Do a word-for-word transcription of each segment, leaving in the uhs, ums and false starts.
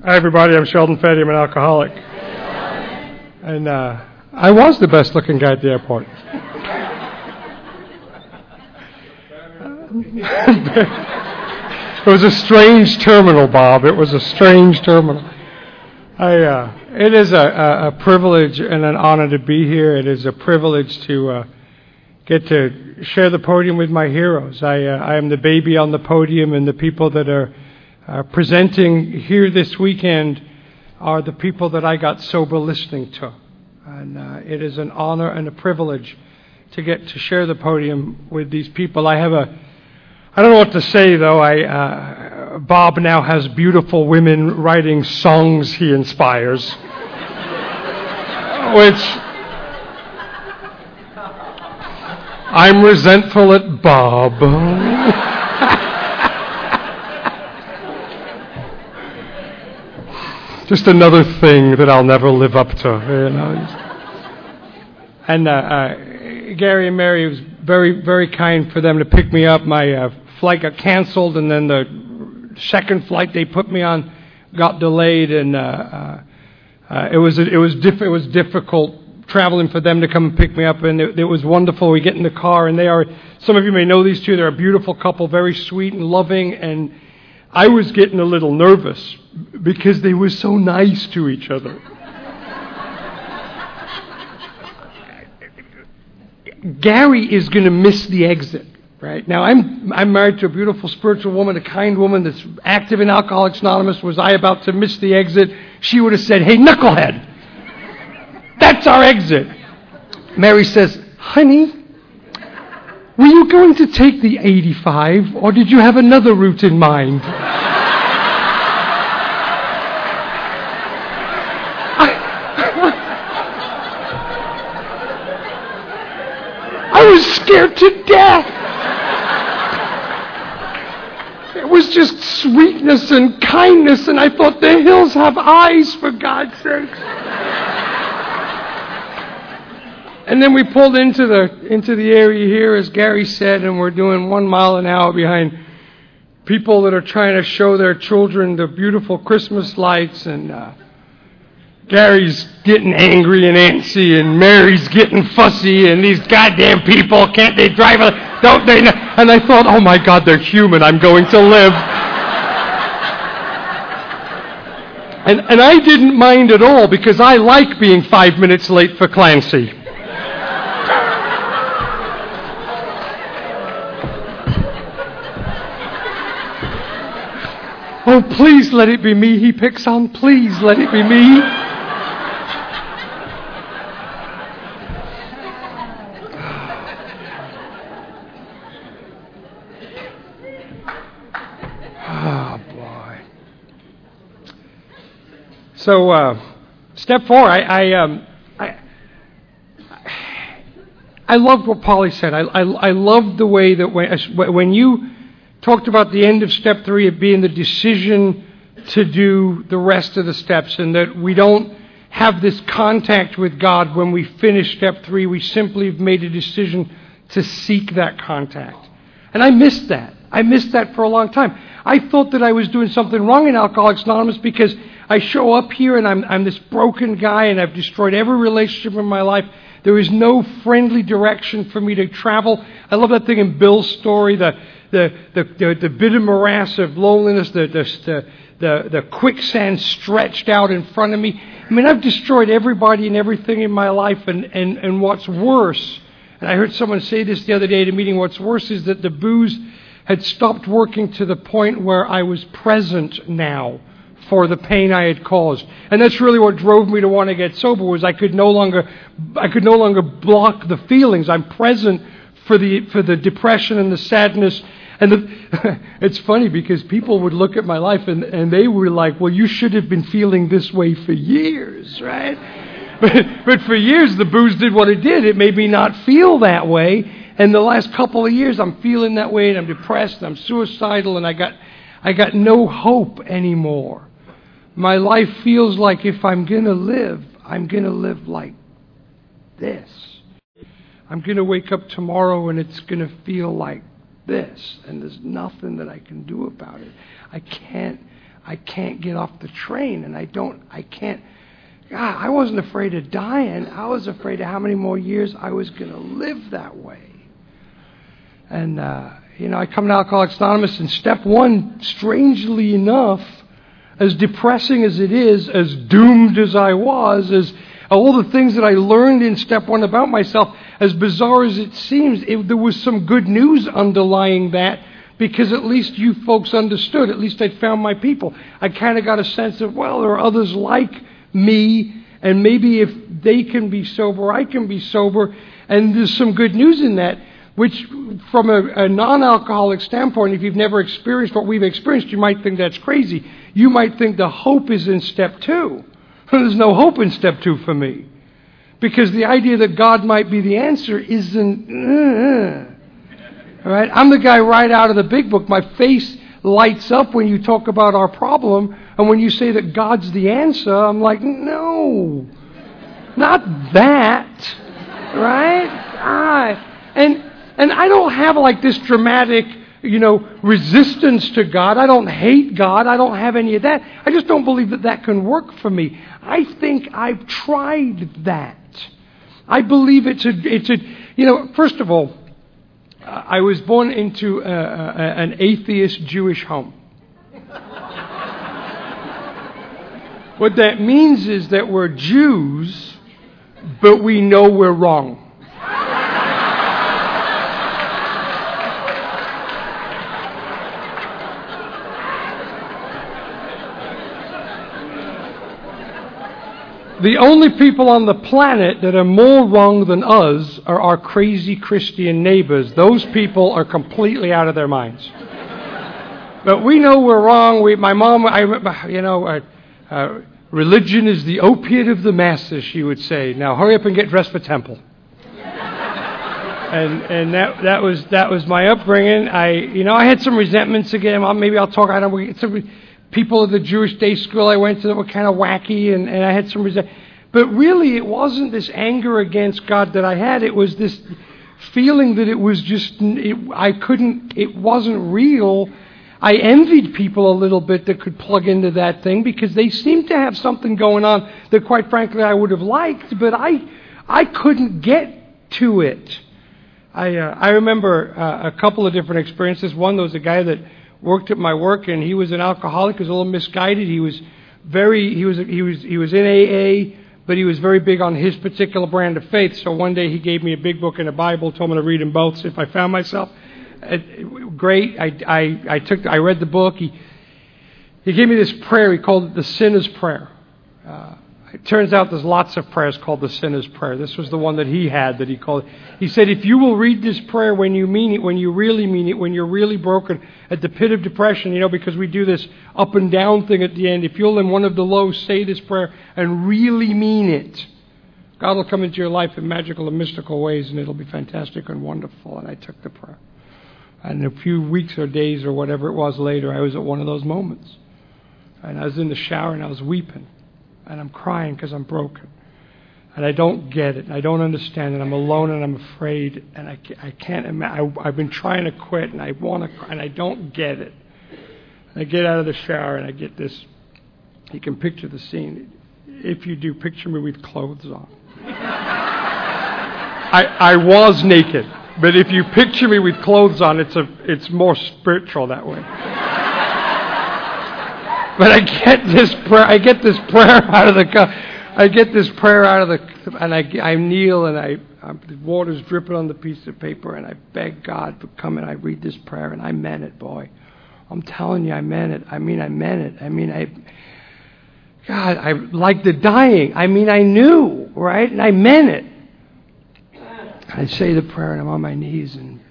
Hi, everybody. I'm Sheldon Fetty. I'm an alcoholic. And uh, I was the best-looking guy at the airport. It was a strange terminal, Bob. It was a strange terminal. I, uh, it is a, a, a privilege and an honor to be here. It is a privilege to uh, get to share the podium with my heroes. I, uh, I am the baby on the podium, and the people that are uh, presenting here this weekend are the people that I got sober listening to. And uh, it is an honor and a privilege to get to share the podium with these people. I have a I don't know what to say, though. I, uh, Bob now has beautiful women writing songs he inspires, which I'm resentful at Bob. Just another thing that I'll never live up to, you know. And uh, uh, Gary and Mary, it was very, very kind for them to pick me up. My uh, flight got canceled, and then the second flight they put me on got delayed, and uh, uh, uh, it was it was diff- it was difficult traveling for them to come and pick me up, and it, it was wonderful. We get in the car, and they are, some of you may know these two. They're a beautiful couple, very sweet and loving, and I was getting a little nervous because they were so nice to each other. Gary is going to miss the exit, right? Now, I'm I'm married to a beautiful spiritual woman, a kind woman that's active in Alcoholics Anonymous. Was I about to miss the exit? She would have said, "Hey, knucklehead, that's our exit." Mary says, "Honey, were you going to take the eighty-five, or did you have another route in mind?" I was scared to death. It was just sweetness and kindness, and I thought, the hills have eyes, for God's sakes. And then we pulled into the into the area here, as Gary said, and we're doing one mile an hour behind people that are trying to show their children the beautiful Christmas lights, and uh, Gary's getting angry and antsy, and Mary's getting fussy, and these goddamn people, can't they drive a, don't they know? And I thought, oh my God, they're human, I'm going to live. And, and I didn't mind at all, because I like being five minutes late for Clancy. Oh, please let it be me he picks on, please let it be me. So, uh, step four, I I, um, I I loved what Polly said. I I, I loved the way that when, when you talked about the end of step three, it being the decision to do the rest of the steps, and that we don't have this contact with God when we finish step three. We simply have made a decision to seek that contact. And I missed that. I missed that for a long time. I thought that I was doing something wrong in Alcoholics Anonymous because I show up here and I'm I'm this broken guy and I've destroyed every relationship in my life. There is no friendly direction for me to travel. I love that thing in Bill's story, the the the the, the bitter morass of loneliness, the the the the quicksand stretched out in front of me. I mean, I've destroyed everybody and everything in my life, and and and what's worse, and I heard someone say this the other day at a meeting, what's worse is that the booze had stopped working to the point where I was present now for the pain I had caused. And that's really what drove me to want to get sober, was I could no longer I could no longer block the feelings. I'm present for the for the depression and the sadness. And the, it's funny because people would look at my life and, and they were like, well, you should have been feeling this way for years, right? But, but for years the booze did what it did. It made me not feel that way. And the last couple of years I'm feeling that way, and I'm depressed, and I'm suicidal, and I got I got no hope anymore. My life feels like if I'm going to live, I'm going to live like this. I'm going to wake up tomorrow and it's going to feel like this, and there's nothing that I can do about it. I can't I can't get off the train, and I don't, I can't. God, I wasn't afraid of dying. I was afraid of how many more years I was going to live that way. And, uh, you know, I come to Alcoholics Anonymous, and step one, strangely enough, as depressing as it is, as doomed as I was, as all the things that I learned in step one about myself, as bizarre as it seems, it, there was some good news underlying that, because at least you folks understood. At least I found my people. I kind of got a sense of, well, there are others like me, and maybe if they can be sober, I can be sober, and there's some good news in that, which from a, a non-alcoholic standpoint, if you've never experienced what we've experienced, you might think that's crazy. You might think the hope is in step two. There's no hope in step two for me, because the idea that God might be the answer isn't, uh, all right? I'm the guy right out of the big book. My face lights up when you talk about our problem, and when you say that God's the answer, I'm like, no, not that, right? Ah, and and I don't have like this dramatic, you know, resistance to God. I don't hate God. I don't have any of that. I just don't believe that that can work for me. I think I've tried that. I believe it's a, it's a, you know, first of all, I was born into a, a, an atheist Jewish home. What that means is that we're Jews, but we know we're wrong. The only people on the planet that are more wrong than us are our crazy Christian neighbors. Those people are completely out of their minds. But we know we're wrong. We, my mom, I, you know, uh, uh, religion is the opiate of the masses, she would say. Now hurry up and get dressed for temple. and and that that was that was my upbringing. I you know I had some resentments again. Well, maybe I'll talk. I don't. It's a, people at the Jewish day school I went to that were kind of wacky, and, and I had some resentment. But really, it wasn't this anger against God that I had. It was this feeling that it was just, it, I couldn't, it wasn't real. I envied people a little bit that could plug into that thing, because they seemed to have something going on that, quite frankly, I would have liked, but I I couldn't get to it. I uh, I remember uh, a couple of different experiences. One, there was a guy that worked at my work, and he was an alcoholic. He was a little misguided. He was very he was he was he was in A A, but he was very big on his particular brand of faith. So one day he gave me a big book and a Bible, told me to read them both if I found myself. Uh, great. I I I took I read the book. He he gave me this prayer. He called it the Sinner's Prayer. Uh, It turns out there's lots of prayers called the Sinner's Prayer. This was the one that he had that he called it. He said, if you will read this prayer when you mean it, when you really mean it, when you're really broken, at the pit of depression, you know, because we do this up and down thing at the end, if you'll in one of the lows say this prayer and really mean it, God will come into your life in magical and mystical ways, and it'll be fantastic and wonderful. And I took the prayer. And a few weeks or days or whatever it was later, I was at one of those moments. And I was in the shower and I was weeping. And I'm crying because I'm broken. And I don't get it. And I don't understand it. I'm alone and I'm afraid. And I, I can't imagine. I've been trying to quit and I want to cry and I don't get it. And I get out of the shower and I get this. You can picture the scene. If you do, picture me with clothes on. I, I was naked. But if you picture me with clothes on, it's a it's more spiritual that way. But I get this prayer. I get this prayer out of the. I get this prayer out of the, and I, I kneel and I, I'm, the water's dripping on the piece of paper, and I beg God to come and I read this prayer, and I meant it, boy. I'm telling you, I meant it. I mean, I meant it. I mean, I. God, I like the dying. I mean, I knew, right, and I meant it. I say the prayer, and I'm on my knees, and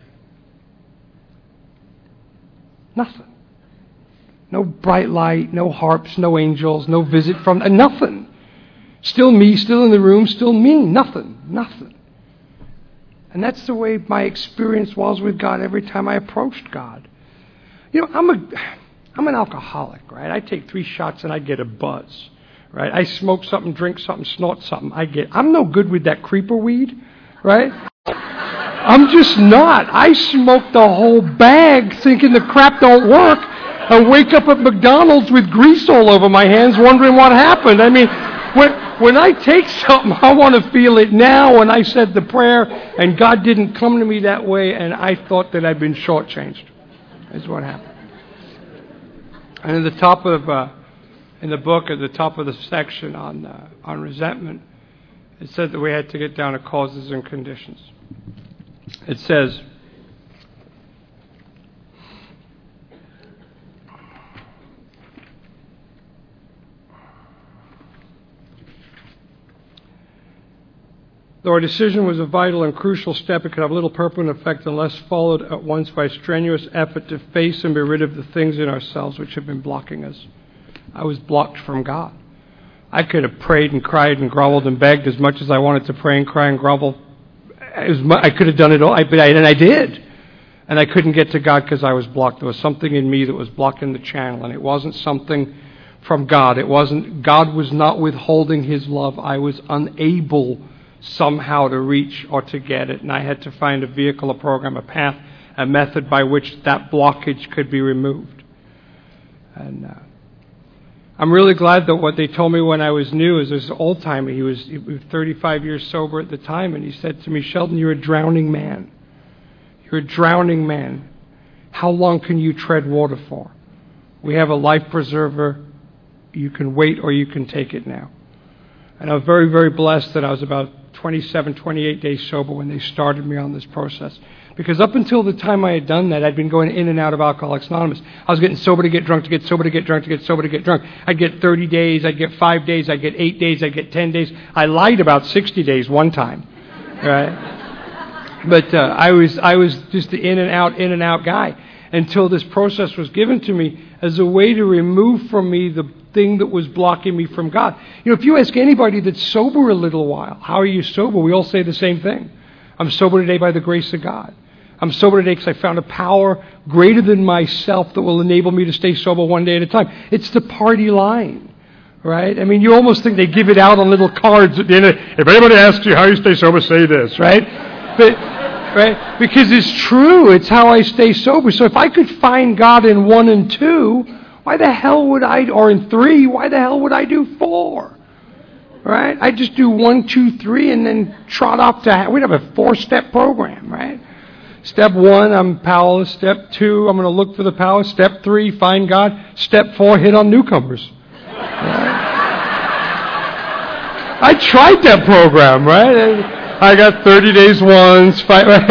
nothing. No bright light, no harps, no angels, no visit from... Uh, nothing. Still me, still in the room, still me. Nothing. Nothing. And that's the way my experience was with God every time I approached God. You know, I'm a, I'm an alcoholic, right? I take three shots and I get a buzz, right? I smoke something, drink something, snort something. I get... I'm no good with that creeper weed, right? I'm just not. I smoke the whole bag thinking the crap don't work. and wake up at McDonald's with grease all over my hands wondering what happened. I mean, when, when I take something, I want to feel it now. When I said the prayer and God didn't come to me that way, and I thought that I'd been shortchanged. That's what happened. And in the top of, uh, in the book, at the top of the section on uh, on resentment, it said that we had to get down to causes and conditions. It says, though our decision was a vital and crucial step, it could have little permanent effect unless followed at once by strenuous effort to face and be rid of the things in ourselves which have been blocking us. I was blocked from God. I could have prayed and cried and groveled and begged as much as I wanted to pray and cry and grovel. I could have done it all, but I, and I did. And I couldn't get to God because I was blocked. There was something in me that was blocking the channel, and it wasn't something from God. It wasn't, God was not withholding His love. I was unable somehow to reach or to get it, and I had to find a vehicle, a program, a path, a method by which that blockage could be removed. And uh, I'm really glad that what they told me when I was new is this old timer. He was, he was thirty-five years sober at the time, and he said to me, "Sheldon, you're a drowning man. You're a drowning man. How long can you tread water for? We have a life preserver. You can wait or you can take it now." And I was very, very blessed that I was about twenty-seven, twenty-eight days sober when they started me on this process. Because up until the time I had done that, I'd been going in and out of Alcoholics Anonymous. I was getting sober to get drunk, to get sober to get drunk, to get sober to get drunk. I'd get thirty days, I'd get five days, I'd get eight days, I'd get ten days. I lied about sixty days one time. Right? But uh, I was I was just the in and out, in and out guy until this process was given to me as a way to remove from me the thing that was blocking me from God. You know, if you ask anybody that's sober a little while, how are you sober? We all say the same thing. I'm sober today by the grace of God. I'm sober today because I found a power greater than myself that will enable me to stay sober one day at a time. It's the party line, right? I mean, you almost think they give it out on little cards at the end of it. If anybody asks you how you stay sober, say this, right? But, right? Because it's true. It's how I stay sober. So if I could find God in one and two, why the hell would I, or in three, why the hell would I do four? Right? I just do one, two, three, and then trot off to, we'd have a four-step program, right? Step one, I'm powerless. Step two, I'm going to look for the power. Step three, find God. Step four, hit on newcomers. Right? I tried that program, right? I got thirty days once. Five, right?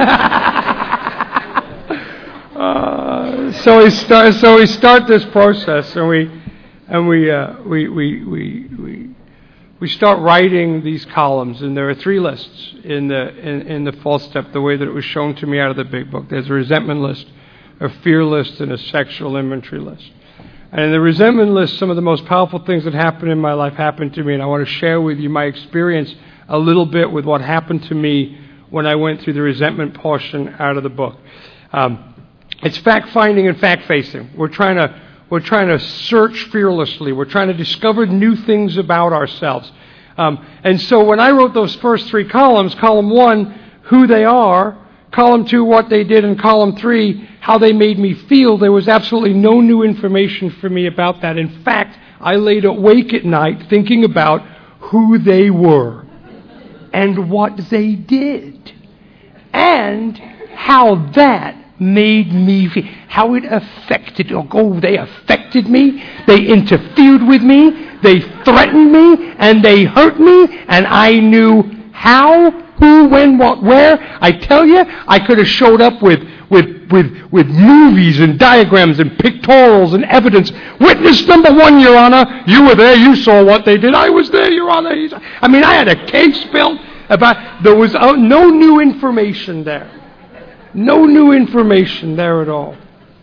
uh, so we start. So we start this process, and we and we uh, we we we we. We start writing these columns, and there are three lists in the in, in the fourth step, the way that it was shown to me out of the big book. There's a resentment list, a fear list, and a sexual inventory list. And in the resentment list, some of the most powerful things that happened in my life happened to me, and I want to share with you my experience a little bit with what happened to me when I went through the resentment portion out of the book. Um, it's fact-finding and fact-facing. We're trying to We're trying to search fearlessly. We're trying to discover new things about ourselves. Um, and so when I wrote those first three columns, column one, who they are, column two, what they did, and column three, how they made me feel, there was absolutely no new information for me about that. In fact, I laid awake at night thinking about who they were and what they did and how that made me feel, how it affected, oh, they affected me, they interfered with me, they threatened me, and they hurt me, and I knew how, who, when, what, where. I tell you, I could have showed up with, with, with, with movies and diagrams and pictorials and evidence. Witness number one, Your Honor, you were there, you saw what they did, I was there, Your Honor. I mean, I had a case built about, there was no new information there. No new information there at all.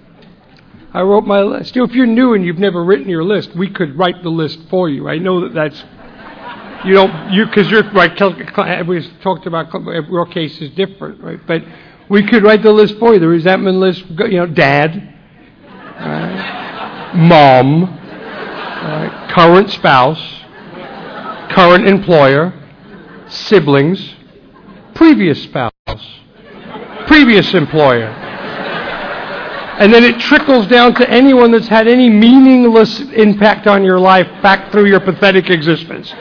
I wrote my list. You know, if you're new and you've never written your list, we could write the list for you. I know that that's, you don't, you, because you're, right, we talked about, your case is different, right? But we could write the list for you, the resentment list, you know, dad, right, mom, right, current spouse, current employer, siblings, previous spouse, previous employer, And then it trickles down to anyone that's had any meaningless impact on your life back through your pathetic existence.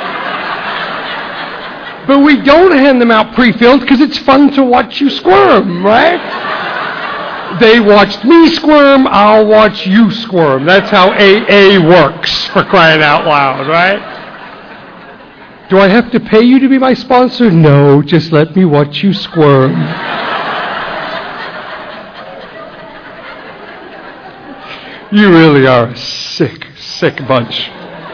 But we don't hand them out pre-filled because it's fun to watch you squirm, right? They watched me squirm, I'll watch you squirm. That's how A A works, for crying out loud, right? Do I have to pay you to be my sponsor? No, just let me watch you squirm. You really are a sick, sick bunch.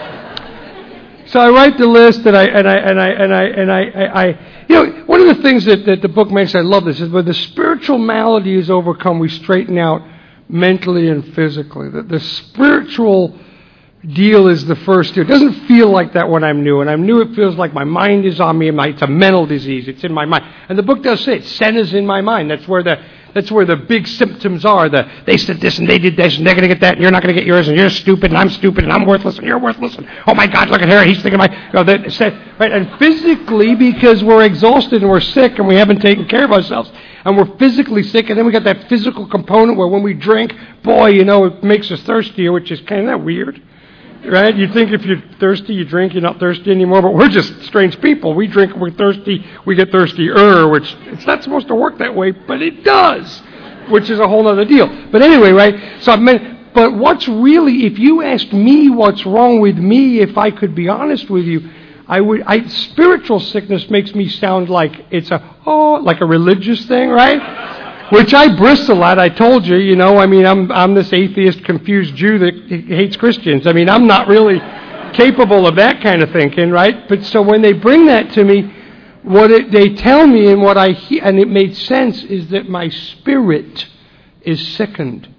So I write the list, and I and I and I and I and I, I, I you know, one of the things that, that the book makes, I love this, is when the spiritual malady is overcome, we straighten out mentally and physically. The, the spiritual deal is the first deal. It doesn't feel like that when I'm new. And I'm new, it feels like my mind is on me, and my, it's a mental disease. It's in my mind. And the book does say it. Sin is in my mind. That's where the That's where the big symptoms are. The they said this and they did this and they're going to get that and you're not going to get yours and you're stupid and I'm stupid and I'm worthless and you're worthless and oh my God, look at her, he's thinking my you know, that, right? And physically, because we're exhausted and we're sick and we haven't taken care of ourselves and we're physically sick, and then we got that physical component where when we drink, boy, you know, it makes us thirstier, which is kind of weird. Right? You think if you're thirsty, you drink, you're not thirsty anymore, but we're just strange people. We drink, we're thirsty, we get thirstier, which it's not supposed to work that way, but it does, which is a whole other deal. But anyway, right? So I mean, but what's really, if you asked me what's wrong with me, if I could be honest with you, I would, I, spiritual sickness makes me sound like it's a, oh, like a religious thing, right? Which I bristle at. I told you, you know, I mean, I'm I'm this atheist, confused Jew that hates Christians. I mean, I'm not really capable of that kind of thinking, right? But so when they bring that to me, what it, they tell me and what I hear, and it made sense, is that my spirit is sickened.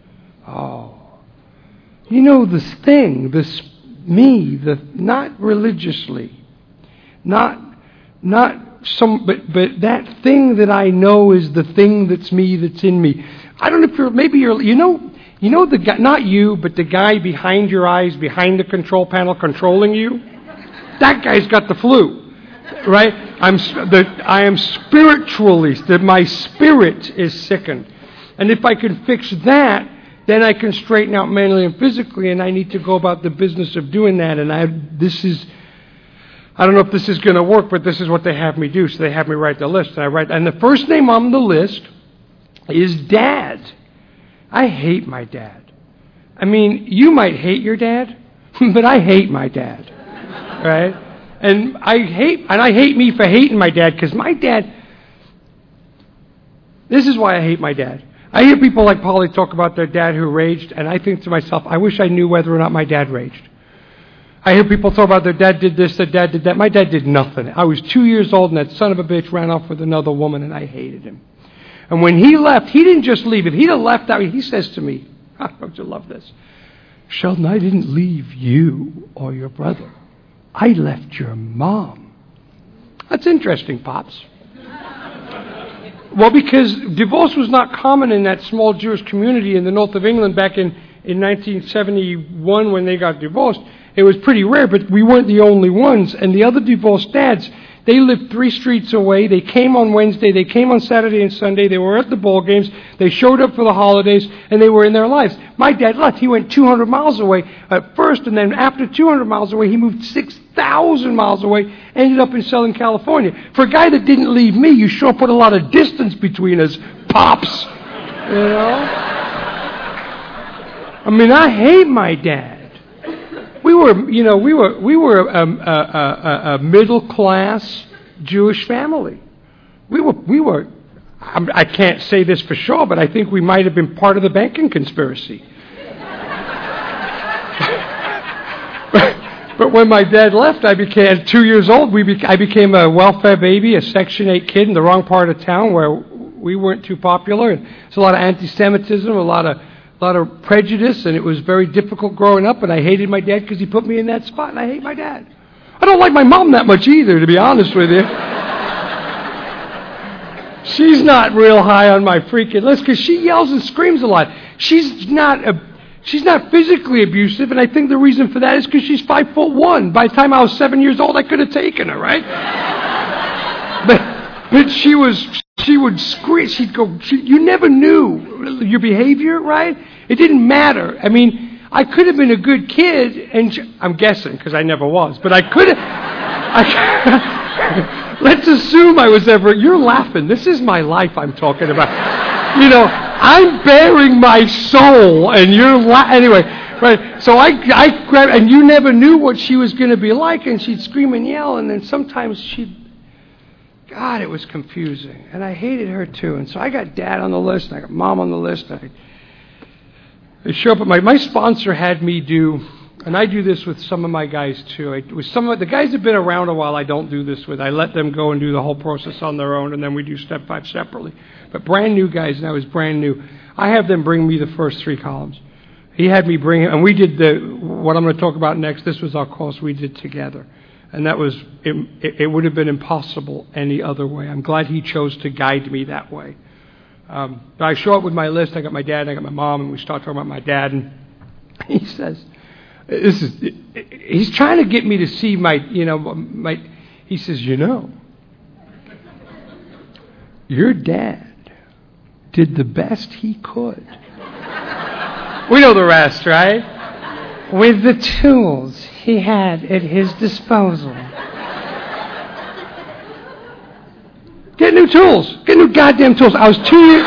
Oh. You know, this thing, this me, the not religiously, not, not, Some, but but that thing that I know is the thing that's me, that's in me. I don't know if you're, maybe you're, you know, you know the guy, not you, but the guy behind your eyes, behind the control panel, controlling you. That guy's got the flu, right? I'm the I am spiritually that my spirit is sickened, and if I can fix that, then I can straighten out mentally and physically. And I need to go about the business of doing that. And I this is. I don't know if this is going to work, but this is what they have me do. So they have me write the list. And I write, and the first name on the list is Dad. I hate my dad. I mean, you might hate your dad, but I hate my dad, right? And I hate, and I hate me for hating my dad, because my dad. This is why I hate my dad. I hear people like Polly talk about their dad who raged, and I think to myself, I wish I knew whether or not my dad raged. I hear people talk about their dad did this, their dad did that. My dad did nothing. I was two years old, and that son of a bitch ran off with another woman, and I hated him. And when he left, he didn't just leave. If he'd have left, out, he says to me, don't you love this? Sheldon, I didn't leave you or your brother. I left your mom. That's interesting, Pops. Well, because divorce was not common in that small Jewish community in the north of England back in, in nineteen seventy-one when they got divorced. It was pretty rare, but we weren't the only ones. And the other divorced dads, they lived three streets away. They came on Wednesday. They came on Saturday and Sunday. They were at the ball games. They showed up for the holidays, and they were in their lives. My dad left. He went two hundred miles away at first, and then after two hundred miles away, he moved six thousand miles away, ended up in Southern California. For a guy that didn't leave me, you sure put a lot of distance between us, Pops. You know? I mean, I hate my dad. We were, you know, we were we were a, a, a, a middle class Jewish family. We were we were. I'm, I can't say this for sure, but I think we might have been part of the banking conspiracy. but, but when my dad left, I became at two years old. We bec- I became a welfare baby, a Section eight kid in the wrong part of town where we weren't too popular. And there's a lot of anti-Semitism, a lot of. A lot of prejudice, and it was very difficult growing up, and I hated my dad because he put me in that spot, and I hate my dad. I don't like my mom that much either, to be honest with you. She's not real high on my freaking list because she yells and screams a lot. She's not a, she's not physically abusive, and I think the reason for that is because she's five foot one. By the time I was seven years old, I could have taken her, right? but, but she was She would scream. She'd go, she, you never knew your behavior, right? It didn't matter. I mean, I could have been a good kid, and she, I'm guessing, because I never was, but I could have. I, let's assume I was ever, you're laughing. This is my life I'm talking about. You know, I'm bearing my soul, and you're laughing. Anyway, right? So I, I grabbed, and you never knew what she was going to be like, and she'd scream and yell, and then sometimes she'd, God, it was confusing. And I hated her too. And so I got Dad on the list, and I got Mom on the list. And I, I show up at my, my sponsor had me do, and I do this with some of my guys too. I, with some of the guys that have been around a while, I don't do this with. I let them go and do the whole process on their own, and then we do step five separately. But brand new guys, and I was brand new, I have them bring me the first three columns. He had me bring him, and we did the, what I'm going to talk about next, this was our course we did together. And that was, it, it would have been impossible any other way. I'm glad he chose to guide me that way. Um, but I show up with my list. I got my dad and I got my mom, and we start talking about my dad. And he says, "This is." He's trying to get me to see my, you know, my. He says, "You know, your dad did the best he could." We know the rest, right? With the tools he had at his disposal. Get new tools. Get new goddamn tools. I was two years...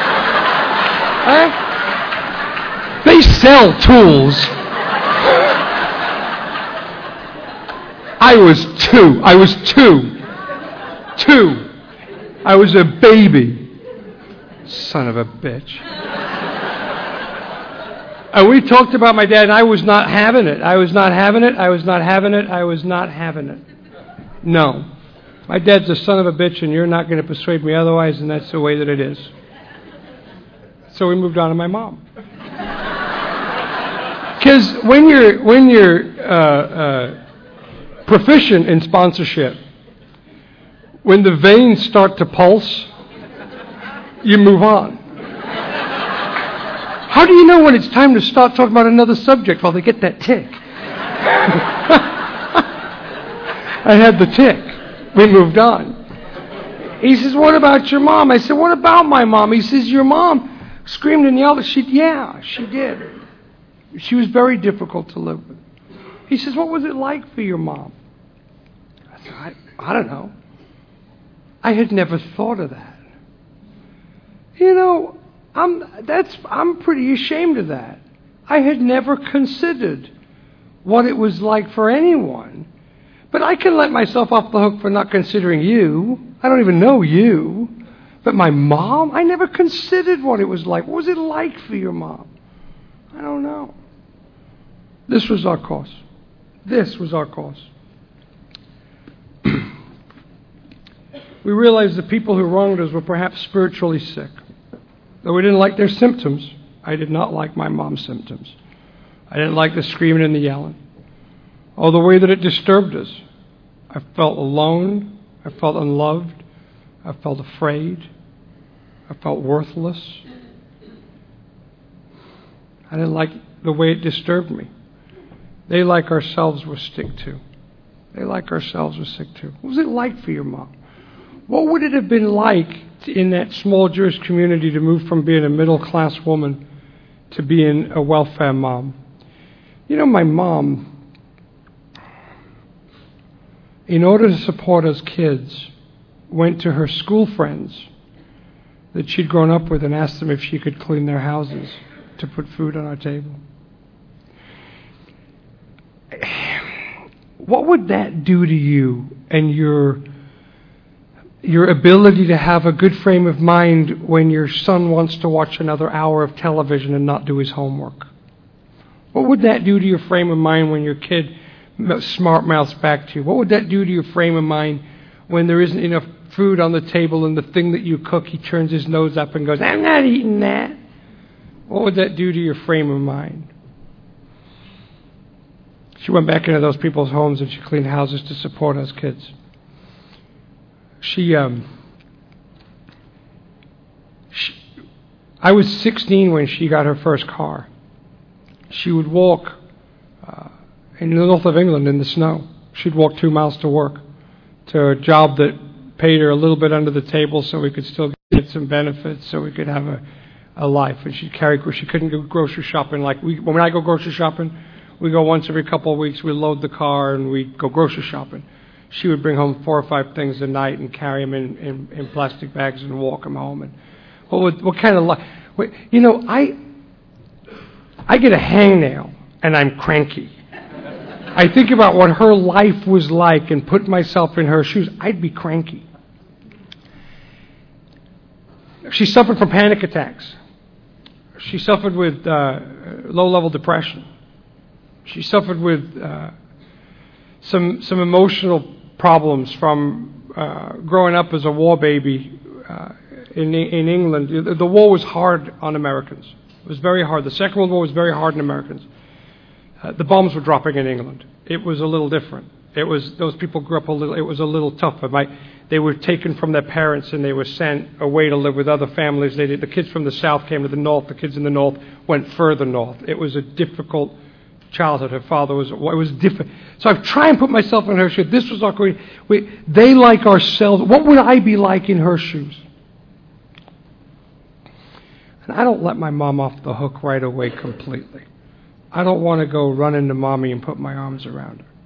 Huh? They sell tools. I was two. I was two. Two. I was a baby. Son of a bitch. And we talked about my dad, and I was not having it. I was not having it. I was not having it. I was not having it. No. My dad's a son of a bitch, and you're not going to persuade me otherwise, and that's the way that it is. So we moved on to my mom. Because when you're, when you're uh, uh, proficient in sponsorship, when the veins start to pulse, you move on. How do you know when it's time to start talking about another subject while they get that tick? I had the tick. We moved on. He says, "What about your mom?" I said, "What about my mom?" He says, "Your mom screamed and yelled." She, yeah, she did. She was very difficult to live with. He says, "What was it like for your mom?" I said, I, I don't know. I had never thought of that. You know, I'm that's I'm pretty ashamed of that. I had never considered what it was like for anyone. But I can let myself off the hook for not considering you. I don't even know you. But my mom, I never considered what it was like. What was it like for your mom? I don't know. This was our course. This was our course. We realized the people who wronged us were perhaps spiritually sick. Though we didn't like their symptoms, I did not like my mom's symptoms. I didn't like the screaming and the yelling. Oh, the way that it disturbed us. I felt alone. I felt unloved. I felt afraid. I felt worthless. I didn't like the way it disturbed me. They, like ourselves, were sick too. They, like ourselves, were sick too. What was it like for your mom? What would it have been like in that small Jewish community to move from being a middle-class woman to being a welfare mom? You know, my mom, in order to support us kids, went to her school friends that she'd grown up with and asked them if she could clean their houses to put food on our table. What would that do to you and your your ability to have a good frame of mind when your son wants to watch another hour of television and not do his homework? What would that do to your frame of mind when your kid smart mouths back to you? What would that do to your frame of mind when there isn't enough food on the table and the thing that you cook, he turns his nose up and goes, "I'm not eating that"? What would that do to your frame of mind? She went back into those people's homes and she cleaned houses to support us kids. She, um, she, I was sixteen when she got her first car. She would walk uh, in the north of England in the snow. She'd walk two miles to work, to a job that paid her a little bit under the table so we could still get some benefits, so we could have a, a life. And she'd carry, she couldn't go grocery shopping. Like we, when I go grocery shopping, we go once every couple of weeks. We load the car and we go grocery shopping. She would bring home four or five things a night and carry them in, in, in plastic bags and walk them home. And what would, what kind of life? You know, I I get a hangnail and I'm cranky. I think about what her life was like and put myself in her shoes. I'd be cranky. She suffered from panic attacks. She suffered with uh, low-level depression. She suffered with uh, some some emotional problems from uh, growing up as a war baby uh, in in England. The war was hard on Americans. It was very hard. The Second World War was very hard on Americans. Uh, the bombs were dropping in England. It was a little different. It was those people grew up a little. It was a little tougher. My, they were taken from their parents and they were sent away to live with other families. They did, the kids from the south came to the north. The kids in the north went further north. It was a difficult childhood. Her father was. It was different. So I try and put myself in her shoes. This was not going. We, they like ourselves. What would I be like in her shoes? And I don't let my mom off the hook right away completely. I don't want to go run into mommy and put my arms around her.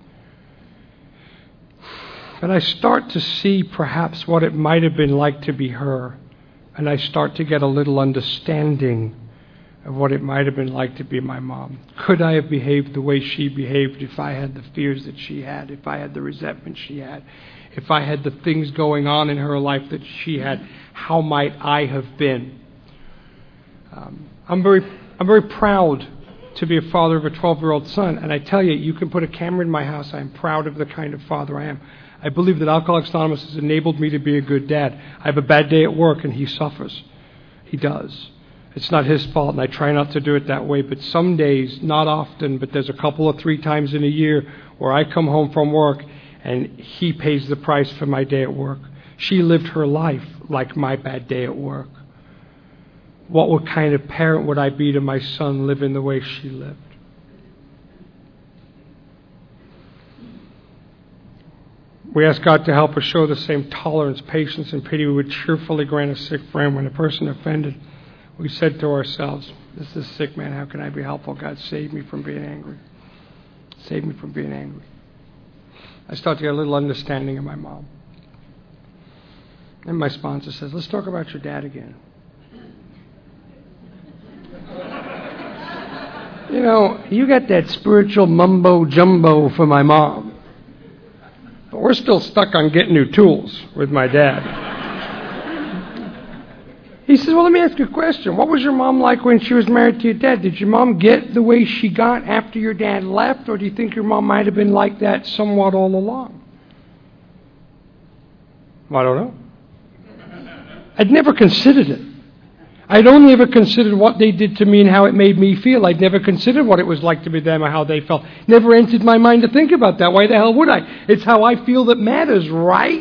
But I start to see perhaps what it might have been like to be her, and I start to get a little understanding of what it might have been like to be my mom. Could I have behaved the way she behaved if I had the fears that she had, if I had the resentment she had, if I had the things going on in her life that she had? How might I have been? Um, I'm very, I'm very proud to be a father of a twelve-year-old son, and I tell you, you can put a camera in my house. I'm proud of the kind of father I am. I believe that Alcoholics Anonymous has enabled me to be a good dad. I have a bad day at work, and he suffers. He does. It's not his fault, and I try not to do it that way, but some days, not often, but there's a couple of three times in a year where I come home from work, and he pays the price for my day at work. She lived her life like my bad day at work. What what kind of parent would I be to my son living the way she lived? We ask God to help us show the same tolerance, patience, and pity we would cheerfully grant a sick friend when a person offended. We said to ourselves, this is a sick man, how can I be helpful? God, save me from being angry. Save me from being angry. I start to get a little understanding of my mom. And my sponsor says, let's talk about your dad again. You know, you got that spiritual mumbo jumbo for my mom. But we're still stuck on getting new tools with my dad. He says, well, let me ask you a question. What was your mom like when she was married to your dad? Did your mom get the way she got after your dad left? Or do you think your mom might have been like that somewhat all along? Well, I don't know. I'd never considered it. I'd only ever considered what they did to me and how it made me feel. I'd never considered what it was like to be them or how they felt. Never entered my mind to think about that. Why the hell would I? It's how I feel that matters, right?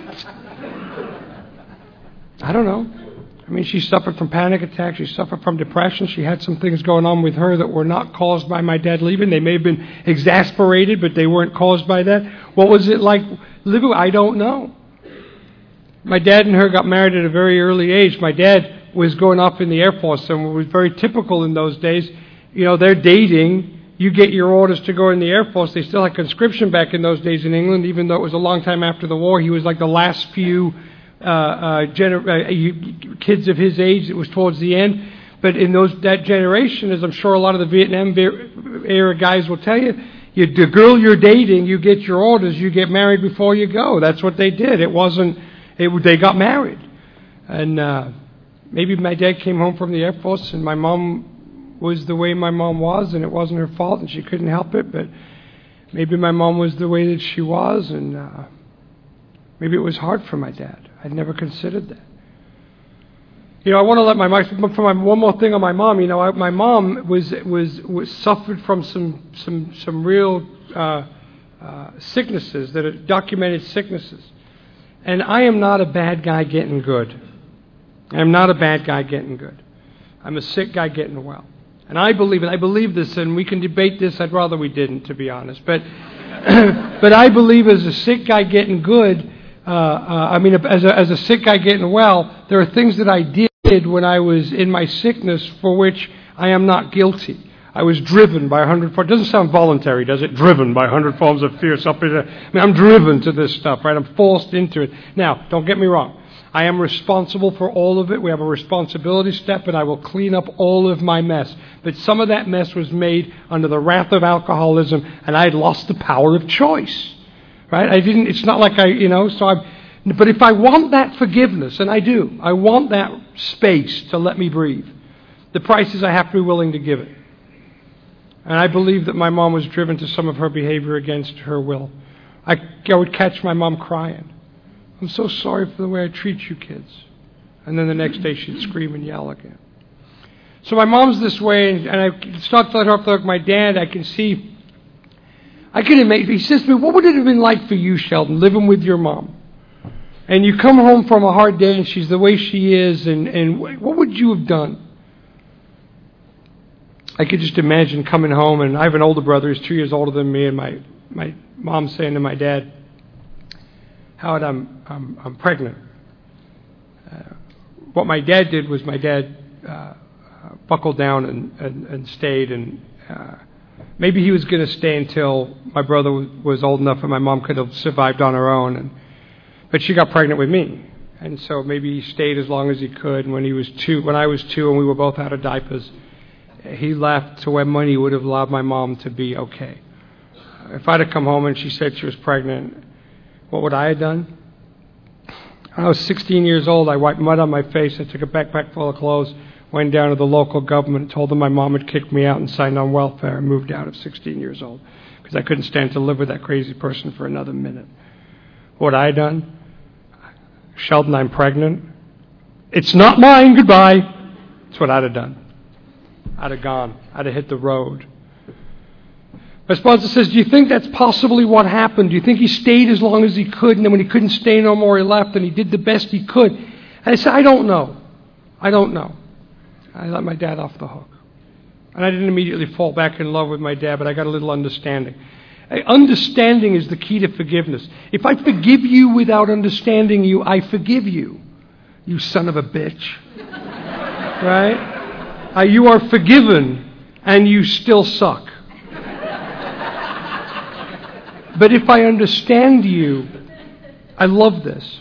I don't know. I mean, she suffered from panic attacks. She suffered from depression. She had some things going on with her that were not caused by my dad leaving. They may have been exasperated, but they weren't caused by that. What was it like living? I don't know. My dad and her got married at a very early age. My dad was going off in the Air Force, and it was very typical in those days. You know, they're dating. You get your orders to go in the Air Force. They still had conscription back in those days in England, even though it was a long time after the war. He was like the last few uh, uh, gener- uh, kids of his age. It was towards the end. But in those that generation, as I'm sure a lot of the Vietnam era guys will tell you, you, the girl you're dating, you get your orders, you get married before you go. That's what they did. It wasn't, it, they got married. And uh, maybe my dad came home from the Air Force and my mom was the way my mom was and it wasn't her fault and she couldn't help it. But maybe my mom was the way that she was and uh, maybe it was hard for my dad. I'd never considered that. You know, I want to let my mom, for my, one more thing on my mom, you know, I, my mom was, was, was suffered from some, some, some real uh, uh, sicknesses, that are documented sicknesses. And I am not a bad guy getting good. I'm not a bad guy getting good. I'm a sick guy getting well. And I believe it. I believe this, and we can debate this. I'd rather we didn't, to be honest. But but I believe as a sick guy getting good, uh, uh, I mean, as a, as a sick guy getting well, there are things that I did when I was in my sickness for which I am not guilty. I was driven by a hundred forms. It doesn't sound voluntary, does it? Driven by a hundred forms of fear. Something that, I mean, I'm driven to this stuff, right? I'm forced into it. Now, don't get me wrong. I am responsible for all of it. We have a responsibility step, and I will clean up all of my mess. But some of that mess was made under the wrath of alcoholism, and I had lost the power of choice, right? I didn't. It's not like I, you know. So I. But if I want that forgiveness, and I do, I want that space to let me breathe. The price is I have to be willing to give it. And I believe that my mom was driven to some of her behavior against her will. I, I would catch my mom crying. I'm so sorry for the way I treat you kids. And then the next day she'd scream and yell again. So my mom's this way, and, and I start to let her up like my dad. I can see, I can imagine, he says to me, what would it have been like for you, Sheldon, living with your mom? And you come home from a hard day and she's the way she is, and, and what would you have done? I could just imagine coming home, and I have an older brother who's two years older than me, and my, my mom saying to my dad, Howard, I'm, I'm, I'm pregnant. Uh, what my dad did was my dad uh, buckled down and, and, and stayed, and uh, maybe he was going to stay until my brother was old enough and my mom could have survived on her own. And, but she got pregnant with me, and so maybe he stayed as long as he could. And when he was two, when I was two, and we were both out of diapers, he left to where money would have allowed my mom to be okay. If I'd have come home and she said she was pregnant, what would I have done? When I was sixteen years old, I wiped mud on my face. I took a backpack full of clothes, went down to the local government, told them my mom had kicked me out and signed on welfare, and moved out at sixteen years old because I couldn't stand to live with that crazy person for another minute. What would I have done? Sheldon, I'm pregnant. It's not mine. Goodbye. That's what I'd have done. I'd have gone. I'd have hit the road. My sponsor says, do you think that's possibly what happened? Do you think he stayed as long as he could, and then when he couldn't stay no more, he left, and he did the best he could? And I said, I don't know. I don't know. I let my dad off the hook. And I didn't immediately fall back in love with my dad, but I got a little understanding. Understanding is the key to forgiveness. If I forgive you without understanding you, I forgive you. You son of a bitch. Right? Uh, you are forgiven, and you still suck. But if I understand you, I love this.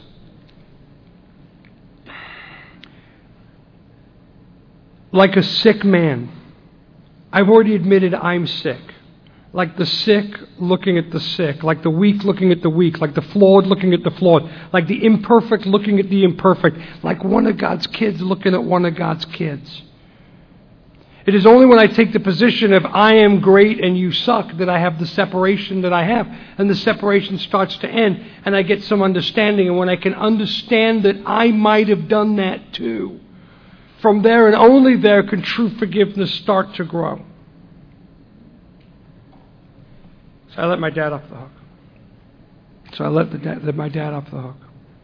Like a sick man, I've already admitted I'm sick. Like the sick looking at the sick, like the weak looking at the weak, like the flawed looking at the flawed, like the imperfect looking at the imperfect, like one of God's kids looking at one of God's kids. It is only when I take the position of I am great and you suck that I have the separation that I have. And the separation starts to end and I get some understanding. And when I can understand that I might have done that too, from there and only there can true forgiveness start to grow. So I let my dad off the hook. So I let, the da- let my dad off the hook.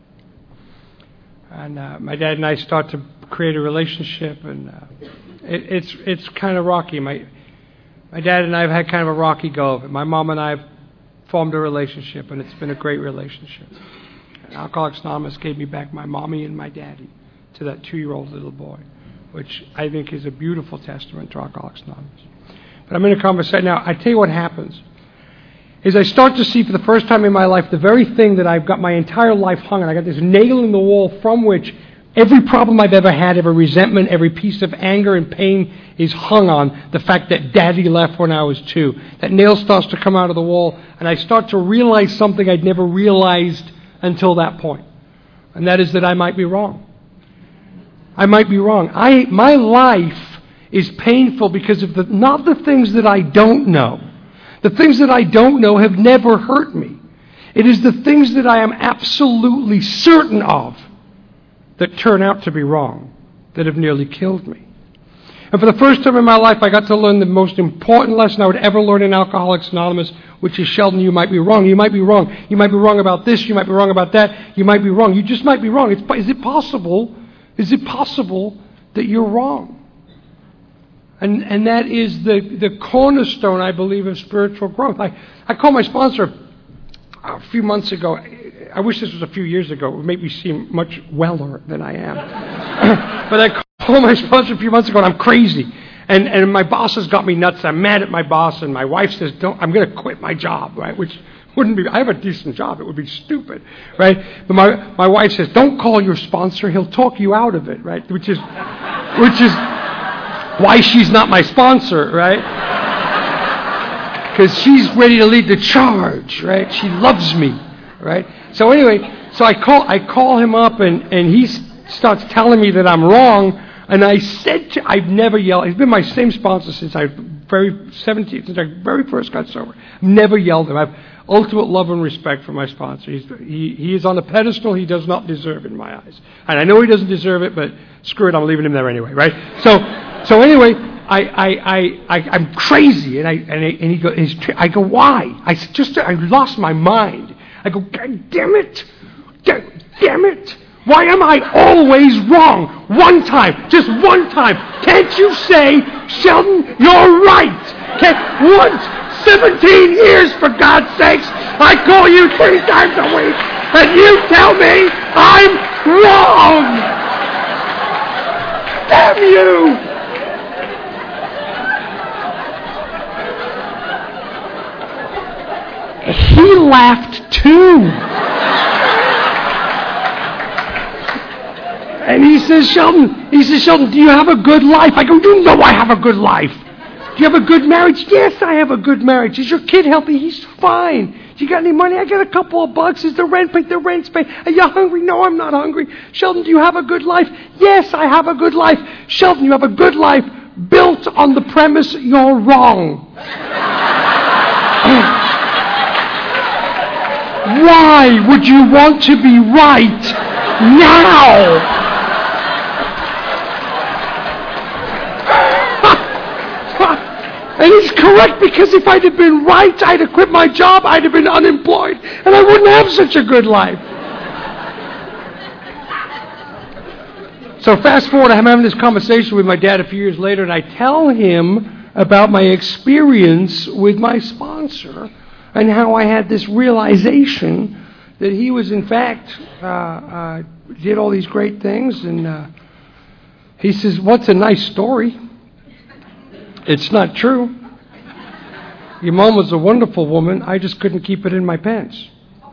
And uh, my dad and I start to create a relationship, and uh, it, it's it's kind of rocky. My my dad and I have had kind of a rocky go of it. My mom and I have formed a relationship, and it's been a great relationship. And Alcoholics Anonymous gave me back my mommy and my daddy to that two-year-old little boy, which I think is a beautiful testament to Alcoholics Anonymous. But I'm in a conversation now. I tell you what happens is I start to see for the first time in my life the very thing that I've got my entire life hung on. I got this nail in the wall from which every problem I've ever had, every resentment, every piece of anger and pain is hung on the fact that Daddy left when I was two. That nail starts to come out of the wall, and I start to realize something I'd never realized until that point. And that is that I might be wrong. I might be wrong. I my life is painful because of the not the things that I don't know. The things that I don't know have never hurt me. It is the things that I am absolutely certain of that turn out to be wrong, that have nearly killed me. And for the first time in my life, I got to learn the most important lesson I would ever learn in Alcoholics Anonymous, which is, Sheldon, you might be wrong. You might be wrong. You might be wrong about this. You might be wrong about that. You might be wrong. You just might be wrong. It's, is it possible? Is it possible that you're wrong? And and that is the, the cornerstone, I believe, of spiritual growth. I, I call my sponsor a few months ago, I wish this was a few years ago, it would make me seem much weller than I am. But I called my sponsor a few months ago, and I'm crazy. And and my boss has got me nuts. I'm mad at my boss, and my wife says, "Don't. I'm going to quit my job," right? Which wouldn't be. I have a decent job. It would be stupid, right? But my my wife says, "Don't call your sponsor. He'll talk you out of it," right? Which is which is why she's not my sponsor, right? Because she's ready to lead the charge, right? She loves me, right? So anyway, so I call I call him up, and and he starts telling me that I'm wrong. And I said to, I've never yelled. He's been my same sponsor since I very seventeen, since I very first got sober. I've never yelled at him. I have ultimate love and respect for my sponsor. He's, he he is on a pedestal he does not deserve in my eyes. And I know he doesn't deserve it, but screw it, I'm leaving him there anyway, right? So so anyway, I I I, I I'm crazy, and I and, I, and he goes. I go, why? I just I lost my mind. I go, God damn it, God damn it. Why am I always wrong? One time, just one time. Can't you say, Sheldon, you're right? Can't, once, seventeen years, for God's sakes, I call you three times a week, and you tell me I'm wrong. Damn you. He laughed too. And he says, Sheldon, he says, Sheldon, do you have a good life? I go, you know I have a good life. Do you have a good marriage? Yes, I have a good marriage. Is your kid healthy? He's fine. Do you got any money? I got a couple of bucks. Is the rent paid? The rent's paid. Are you hungry? No, I'm not hungry. Sheldon, do you have a good life? Yes, I have a good life. Sheldon, you have a good life built on the premise you're wrong. Why would you want to be right now? And he's correct, because if I'd have been right, I'd have quit my job, I'd have been unemployed, and I wouldn't have such a good life. So fast forward, I'm having this conversation with my dad a few years later, and I tell him about my experience with my sponsor and how I had this realization that he was, in fact, uh, uh, did all these great things. And uh, he says, what's a nice story? It's not true. Your mom was a wonderful woman. I just couldn't keep it in my pants.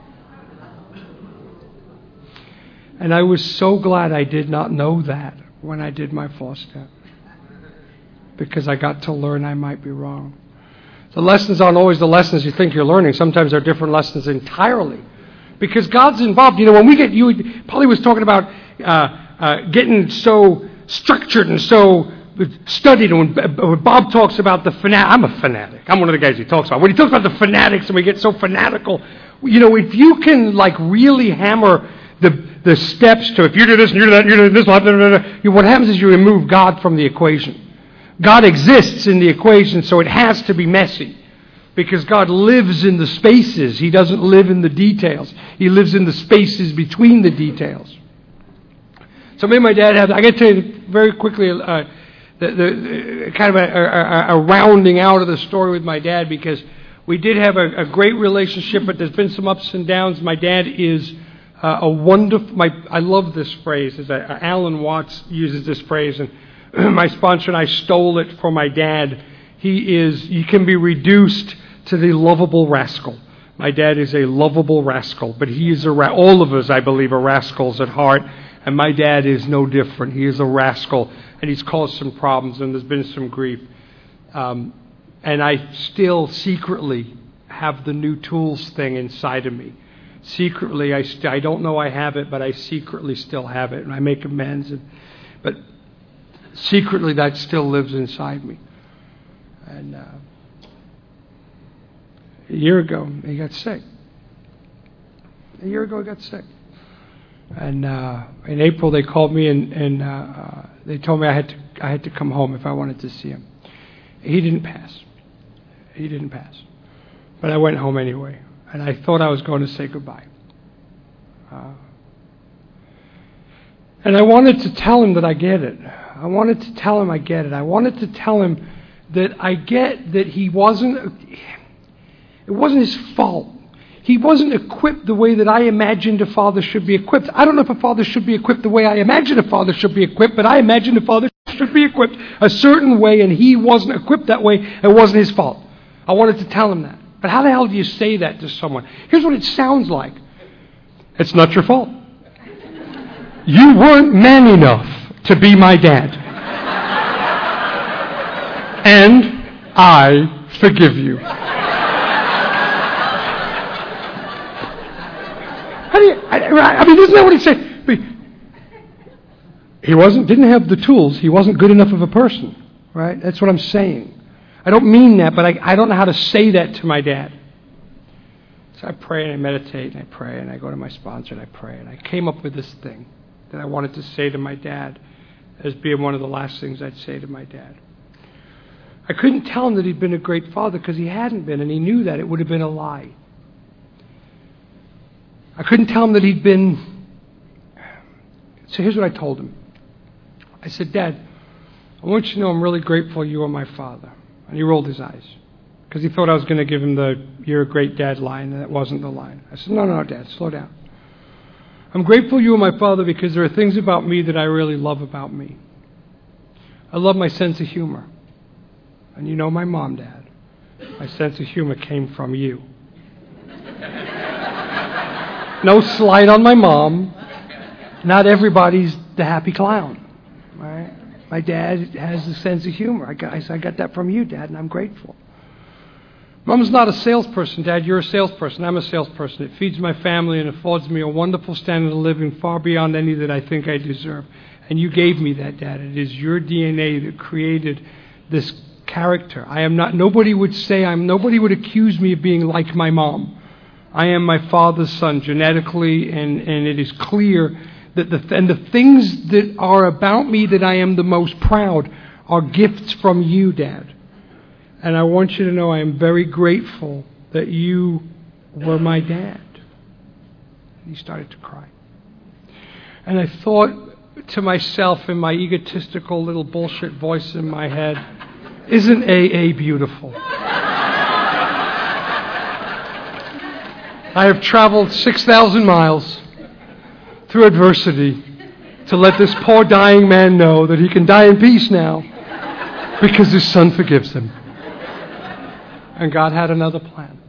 And I was so glad I did not know that when I did my fourth step, because I got to learn I might be wrong. The lessons aren't always the lessons you think you're learning. Sometimes they're different lessons entirely, because God's involved. You know, when we get, you, Polly was talking about uh, uh, getting so structured and so studied, and when, when Bob talks about the fanatic, I'm a fanatic. I'm one of the guys he talks about. When he talks about the fanatics and we get so fanatical, you know, if you can like really hammer the the steps to, if you do this and you do that, you do this, blah, blah, blah, blah, what happens is you remove God from the equation. God exists in the equation, so it has to be messy, because God lives in the spaces. He doesn't live in the details. He lives in the spaces between the details. So me and my dad have, I got to tell you very quickly, uh, The, the, the kind of a, a, a rounding out of the story with my dad, because we did have a, a great relationship, but there's been some ups and downs. My dad is uh, a wonderful. My I love this phrase. Is uh, Alan Watts uses this phrase, and my sponsor and I stole it from my dad. He is. You can be reduced to the lovable rascal. My dad is a lovable rascal, but he is a. Ra- all of us, I believe, are rascals at heart, and my dad is no different. He is a rascal. And he's caused some problems, and there's been some grief. Um, and I still secretly have the new tools thing inside of me. Secretly, I, st- I don't know I have it, but I secretly still have it. And I make amends. And, but secretly, that still lives inside me. And uh, a year ago, he got sick. A year ago, he got sick. And uh, in April, they called me and, and uh, uh, they told me I had to I had to come home if I wanted to see him. He didn't pass. He didn't pass. But I went home anyway, and I thought I was going to say goodbye. Uh, and I wanted to tell him that I get it. I wanted to tell him I get it. I wanted to tell him that I get that he wasn't. It wasn't his fault. He wasn't equipped the way that I imagined a father should be equipped. I don't know if a father should be equipped the way I imagine a father should be equipped, but I imagine a father should be equipped a certain way, and he wasn't equipped that way. It wasn't his fault. I wanted to tell him that. But how the hell do you say that to someone? Here's what it sounds like. It's not your fault. You weren't man enough to be my dad. And I forgive you. How do you, I, I mean, isn't that what he said? He wasn't, didn't have the tools. He wasn't good enough of a person, right? That's what I'm saying. I don't mean that, but I, I don't know how to say that to my dad. So I pray and I meditate and I pray and I go to my sponsor and I pray. And I came up with this thing that I wanted to say to my dad as being one of the last things I'd say to my dad. I couldn't tell him that he'd been a great father because he hadn't been, and he knew that. It would have been a lie. I couldn't tell him that he'd been... So here's what I told him. I said, Dad, I want you to know I'm really grateful you are my father. And he rolled his eyes because he thought I was going to give him the "you're a great dad" line, and that wasn't the line. I said, no, no, Dad, slow down. I'm grateful you are my father because there are things about me that I really love about me. I love my sense of humor. And you know my mom, Dad. My sense of humor came from you. No slight on my mom. Not everybody's the happy clown. Right? My dad has a sense of humor. I got, I got that from you, Dad, and I'm grateful. Mom's not a salesperson, Dad. You're a salesperson. I'm a salesperson. It feeds my family and affords me a wonderful standard of living far beyond any that I think I deserve. And you gave me that, Dad. It is your D N A that created this character. I am not, nobody would say, I'm, nobody would accuse me of being like my mom. I am my father's son genetically, and, and it is clear that the, and the things that are about me that I am the most proud are gifts from you, Dad. And I want you to know I am very grateful that you were my dad. And he started to cry. And I thought to myself in my egotistical little bullshit voice in my head, isn't A A beautiful? I have traveled six thousand miles through adversity to let this poor dying man know that he can die in peace now because his son forgives him. And God had another plan.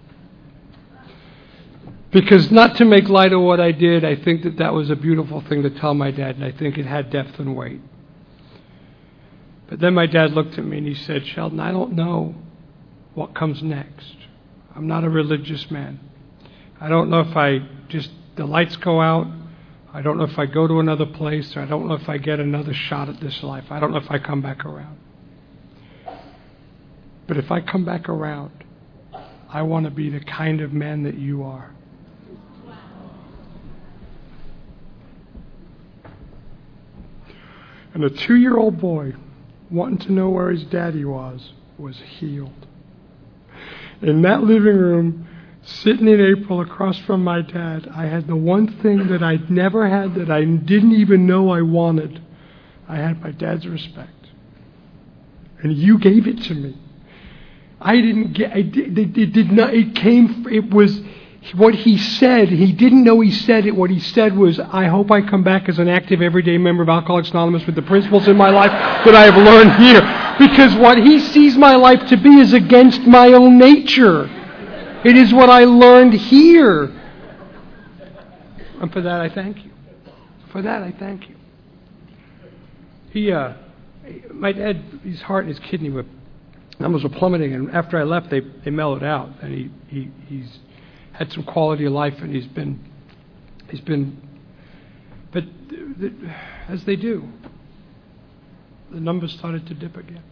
Because not to make light of what I did, I think that that was a beautiful thing to tell my dad, and I think it had depth and weight. But then my dad looked at me and he said, Sheldon, I don't know what comes next. I'm not a religious man. I don't know if I just, the lights go out. I don't know if I go to another place, or I don't know if I get another shot at this life. I don't know if I come back around. But if I come back around, I want to be the kind of man that you are. And a two-year-old boy wanting to know where his daddy was, was healed. In that living room, sitting in April across from my dad, I had the one thing that I'd never had that I didn't even know I wanted. I had my dad's respect. And you gave it to me. I didn't get, I did, it, it did not, it came, it was what he said. He didn't know he said it. What he said was, I hope I come back as an active everyday member of Alcoholics Anonymous with the principles in my life that I have learned here. Because what he sees my life to be is against my own nature. It is what I learned here. And for that I thank you. For that I thank you. He, uh, my dad, his heart and his kidney were numbers were plummeting, and after I left, they, they mellowed out, and he, he he's had some quality of life, and he's been he's been, but the, the, as they do, the numbers started to dip again.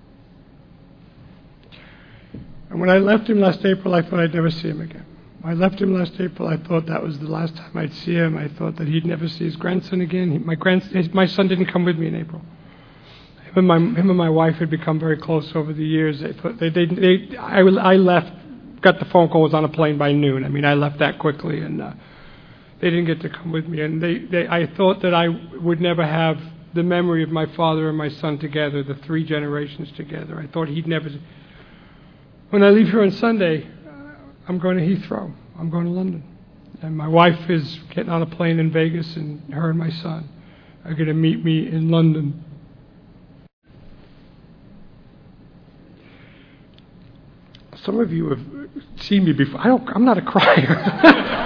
And when I left him last April, I thought I'd never see him again. When I left him last April, I thought that was the last time I'd see him. I thought that he'd never see his grandson again. He, my grandson, my son didn't come with me in April. Him and my, him and my wife had become very close over the years. They, they, they, they, I, I left, got the phone call, was on a plane by noon. I mean, I left that quickly, and uh, they didn't get to come with me. And they, they, I thought that I would never have the memory of my father and my son together, the three generations together. I thought he'd never. When I leave here on Sunday, I'm going to Heathrow. I'm going to London. And my wife is getting on a plane in Vegas, and her and my son are going to meet me in London. Some of you have seen me before. I don't, I'm not a crier.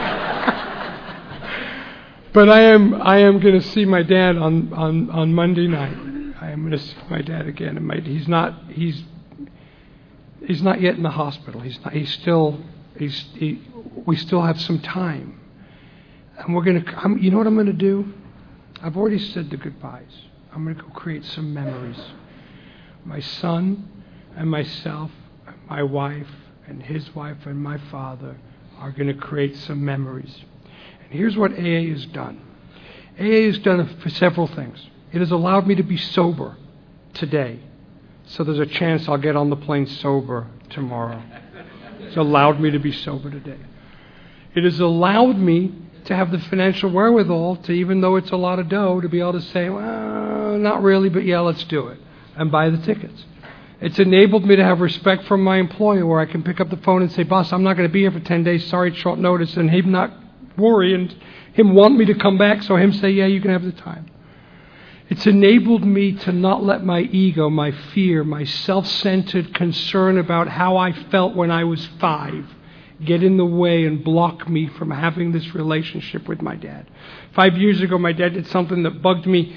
But I am I am going to see my dad on, on, on Monday night. I am going to see my dad again. And my, he's not he's he's not yet in the hospital. He's not. He's still he's he, we still have some time. And we're going to. I'm, you know what I'm going to do? I've already said the goodbyes. I'm going to go create some memories. My son and myself, and my wife and his wife and my father are going to create some memories. Here's what A A has done. A A has done for several things. It has allowed me to be sober today. So there's a chance I'll get on the plane sober tomorrow. It's allowed me to be sober today. It has allowed me to have the financial wherewithal to, even though it's a lot of dough, to be able to say, well, not really, but yeah, let's do it, and buy the tickets. It's enabled me to have respect from my employer, where I can pick up the phone and say, boss, I'm not going to be here for ten days. Sorry, it's short notice, and him not worry and him want me to come back, so him say, yeah, you can have the time. It's enabled me to not let my ego, my fear, my self-centered concern about how I felt when I was five get in the way and block me from having this relationship with my dad. Five years ago, my dad did something that bugged me.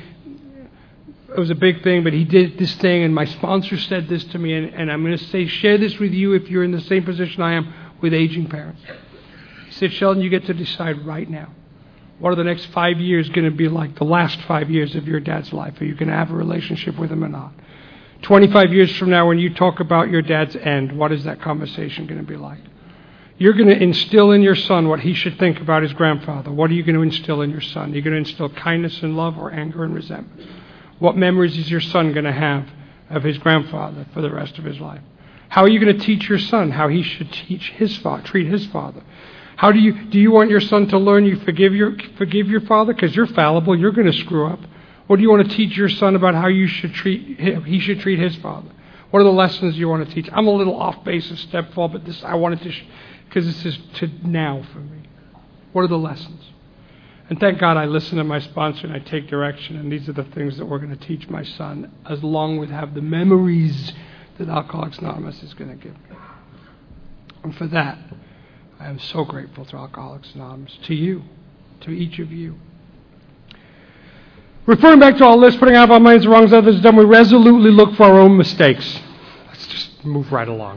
It was a big thing, but he did this thing, and my sponsor said this to me, and, and I'm going to say, share this with you if you're in the same position I am with aging parents. He said, Sheldon, you get to decide right now. What are the next five years going to be like the last five years of your dad's life? Are you going to have a relationship with him or not? twenty-five years from now, when you talk about your dad's end, what is that conversation going to be like? You're going to instill in your son what he should think about his grandfather. What are you going to instill in your son? Are you going to instill kindness and love, or anger and resentment? What memories is your son going to have of his grandfather for the rest of his life? How are you going to teach your son how he should teach his father, treat his father? How do you do you want your son to learn you forgive your forgive your father? Because you're fallible, you're going to screw up. Or do you want to teach your son about how you should treat him, he should treat his father? What are the lessons you want to teach? I'm a little off base of step four, but this I wanted to, because this is to now for me. What are the lessons? And thank God I listen to my sponsor and I take direction, and these are the things that we're going to teach my son, as long with have the memories that Alcoholics Anonymous is going to give me. And for that, I am so grateful to Alcoholics Anonymous, to you, to each of you. Referring back to our list, putting out of our minds the wrongs others have done, we resolutely look for our own mistakes. Let's just move right along.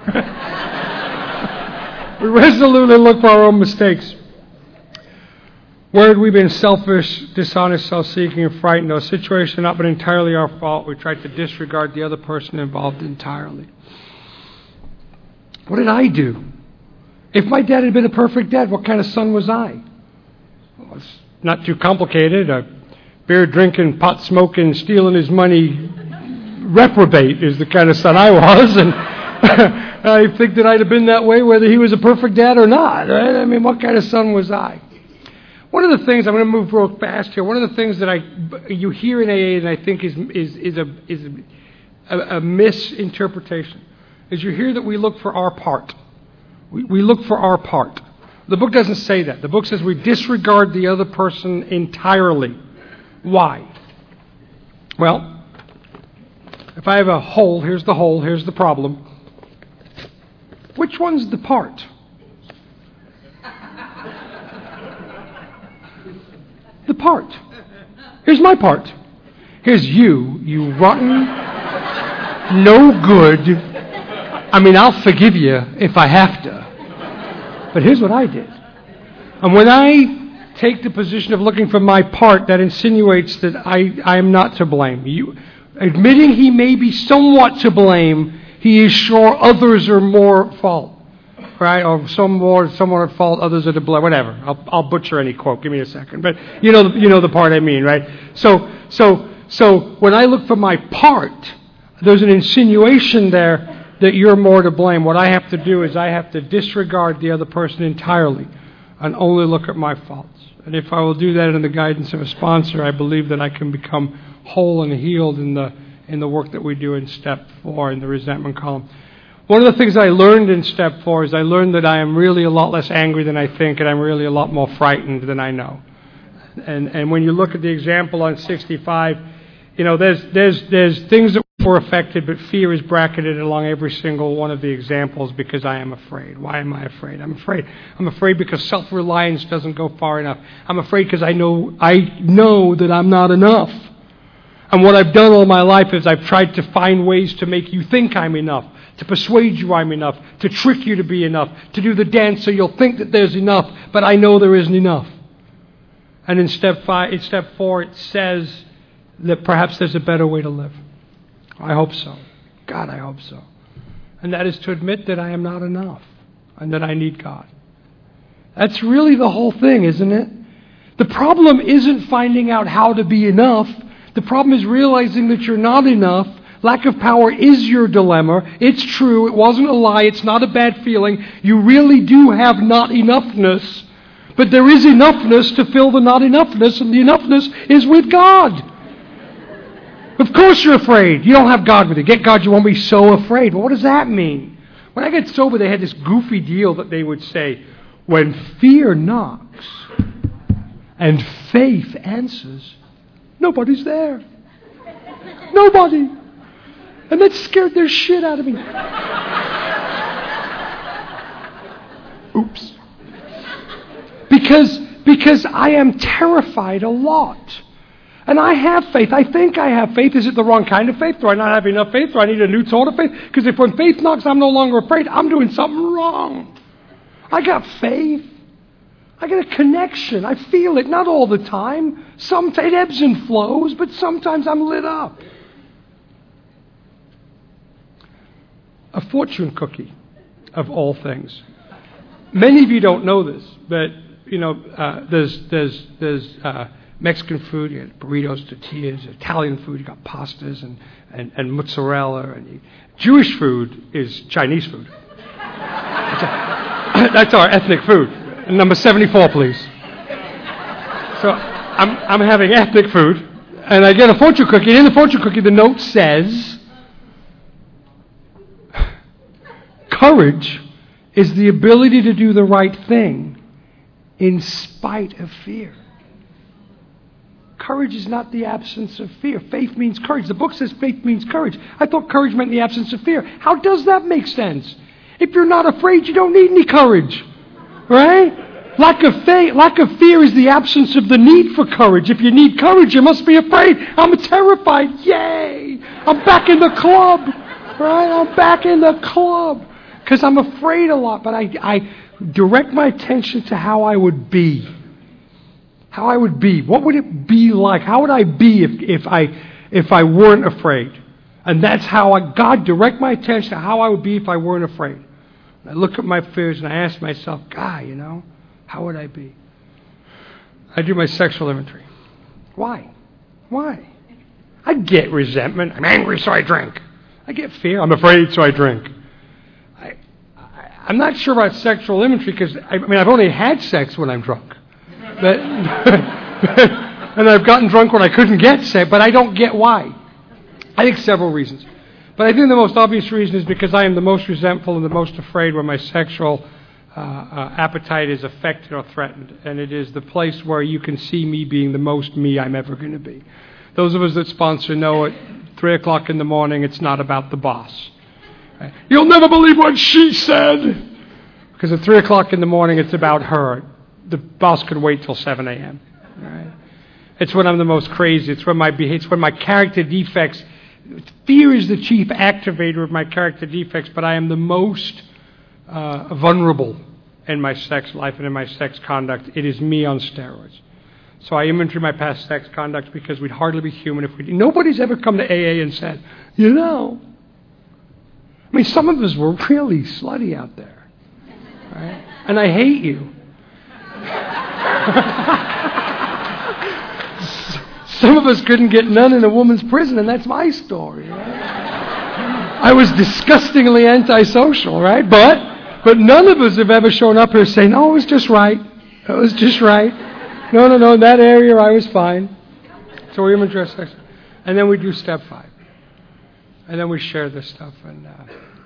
We resolutely look for our own mistakes. Where had we been selfish, dishonest, self-seeking, and frightened? Our situation had not been entirely our fault. We tried to disregard the other person involved entirely. What did I do? If my dad had been a perfect dad, what kind of son was I? Well, it's not too complicated. A beer-drinking, pot-smoking, stealing his money reprobate is the kind of son I was. And I think that I'd have been that way whether he was a perfect dad or not. Right? I mean, what kind of son was I? One of the things, I'm going to move real fast here, one of the things that I you hear in A A and I think is is is a is a, a misinterpretation is you hear that we look for our part. We, we look for our part. The book doesn't say that. The book says we disregard the other person entirely. Why? Well, if I have a hole, here's the hole, here's the problem. Which one's the part? The part. Here's my part. Here's you, you rotten, no good. I mean, I'll forgive you if I have to. But here's what I did. And when I take the position of looking for my part, that insinuates that I, I am not to blame. You, admitting he may be somewhat to blame, he is sure others are more at fault. Right? Or some more, some are at fault, others are to blame. Whatever. I'll, I'll butcher any quote. Give me a second. But you know, you know the part I mean, right? So, so, so when I look for my part, there's an insinuation there that you're more to blame. What I have to do is I have to disregard the other person entirely and only look at my faults. And if I will do that in the guidance of a sponsor, I believe that I can become whole and healed in the in the work that we do in step four in the resentment column. One of the things I learned in step four is I learned that I am really a lot less angry than I think, and I'm really a lot more frightened than I know. And and when you look at the example on sixty-five, you know, there's there's there's things that were affected, but fear is bracketed along every single one of the examples because I am afraid. Why am I afraid? I'm afraid. I'm afraid because self-reliance doesn't go far enough. I'm afraid because I know I know that I'm not enough. And what I've done all my life is I've tried to find ways to make you think I'm enough, to persuade you I'm enough, to trick you to be enough, to do the dance so you'll think that there's enough, but I know there isn't enough. And in step five, in step four, it says that perhaps there's a better way to live. I hope so. God, I hope so. And that is to admit that I am not enough and that I need God. That's really the whole thing, isn't it? The problem isn't finding out how to be enough. The problem is realizing that you're not enough. Lack of power is your dilemma. It's true. It wasn't a lie. It's not a bad feeling. You really do have not enoughness. But there is enoughness to fill the not enoughness, and the enoughness is with God. Of course you're afraid. You don't have God with you. Get God, you won't be so afraid. Well, what does that mean? When I get sober, they had this goofy deal that they would say, when fear knocks and faith answers, nobody's there. Nobody. And that scared their shit out of me. Oops. Because, because I am terrified a lot. And I have faith. I think I have faith. Is it the wrong kind of faith? Do I not have enough faith? Do I need a new sort of faith? Because if when faith knocks, I'm no longer afraid, I'm doing something wrong. I got faith. I got a connection. I feel it. Not all the time. Sometimes it ebbs and flows, but sometimes I'm lit up. A fortune cookie, of all things. Many of you don't know this, but you know, uh, there's there's there's uh, Mexican food, you got burritos, tortillas. Italian food, you got pastas and, and, and mozzarella. And you, Jewish food is Chinese food. That's, a, that's our ethnic food. Number seventy-four, please. So I'm I'm having ethnic food, and I get a fortune cookie. And in the fortune cookie, the note says, "Courage is the ability to do the right thing in spite of fear." Courage is not the absence of fear. Faith means courage. The book says faith means courage. I thought courage meant the absence of fear. How does that make sense? If you're not afraid, you don't need any courage. Right? Lack of faith, lack of fear is the absence of the need for courage. If you need courage, you must be afraid. I'm terrified. Yay! I'm back in the club. Right? I'm back in the club. Because I'm afraid a lot, but I, I direct my attention to how I would be. How I would be. What would it be like? How would I be if, if I if I weren't afraid? And that's how I, God direct my attention to how I would be if I weren't afraid. I look at my fears and I ask myself, God, you know, how would I be? I do my sexual inventory. Why? Why? I get resentment. I'm angry, so I drink. I get fear. I'm afraid, so I drink. I, I, I'm not sure about sexual inventory because, I, I mean, I've only had sex when I'm drunk. But, and I've gotten drunk when I couldn't get sick, but I don't get why. I think several reasons. But I think the most obvious reason is because I am the most resentful and the most afraid when my sexual uh, uh, appetite is affected or threatened. And it is the place where you can see me being the most me I'm ever going to be. Those of us that sponsor know at three o'clock in the morning it's not about the boss. Right? You'll never believe what she said! Because at three o'clock in the morning it's about her. The boss could wait till seven a.m. Right? It's when I'm the most crazy. It's when my it's when my character defects. Fear is the chief activator of my character defects, but I am the most uh, vulnerable in my sex life and in my sex conduct. It is me on steroids. So I inventory my past sex conduct because we'd hardly be human if we did. Nobody's ever come to A A and said, you know, I mean, some of us were really slutty out there, right? And I hate you. Some of us couldn't get none in a woman's prison, and that's my story. Right? I was disgustingly antisocial, right? But but none of us have ever shown up here saying, "Oh, it was just right. It was just right." No, no, no. In that area, I was fine. So we address sex, and then we do step five, and then we share this stuff, and uh,